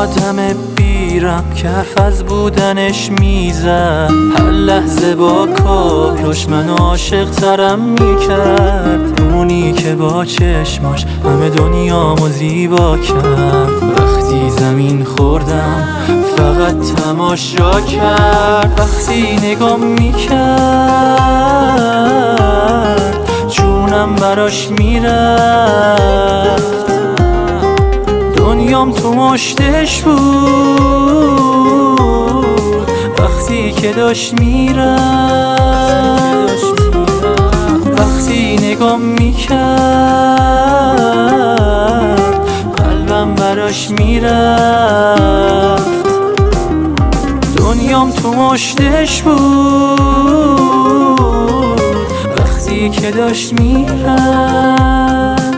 آدم بیرم که حرف از بودنش میزد، هر لحظه با کاراش منو عاشق ترم میکرد. اونی که با چشماش همه دنیامو زیبا کرد. وقتی زمین خوردم فقط تماشا کرد. وقتی نگام میکرد جونم براش میرفت. دنیام تو مشتش بود وقتی که داشت میرفت. وقتی نگام میکرد قلبم براش میرفت. دنیام تو مشتش بود وقتی که داشت میرفت.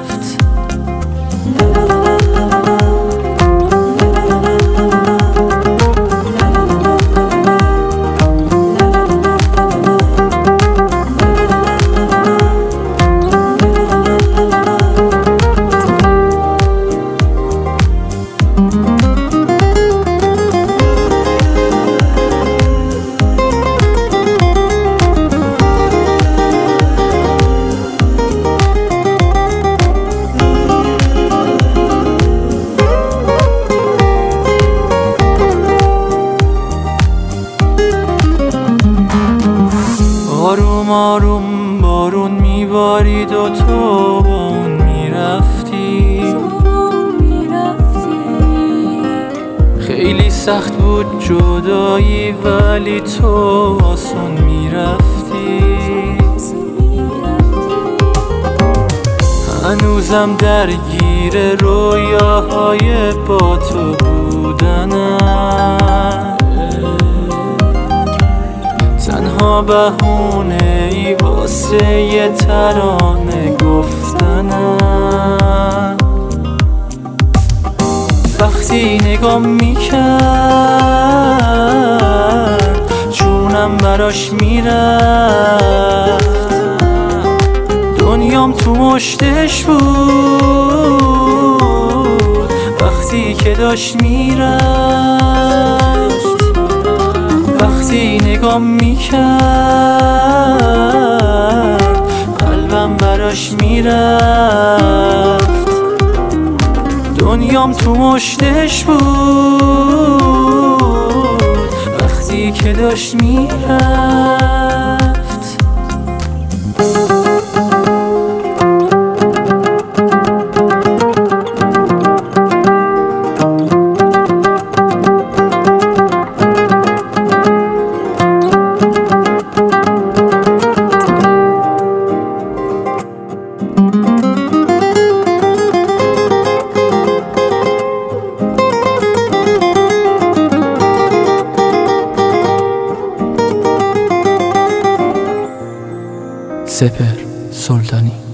آروم آروم بارون میبارید و تو با اون میرفتی. خیلی سخت بود جدایی ولی تو آسون میرفتی. هنوزم درگیر رویاهای با تو بودنم. تنها بهونه ای واسه یه ترانه گفتنم. وقتی نگام میکرد جونم براش میرفت. دنیام تو مشتش بود وقتی که داشت میرفت. وقتی نگام میکرد قلبم براش میرفت. دنیام تو مشتش بود وقتی که داشت میرفت. سپهر سلطانی.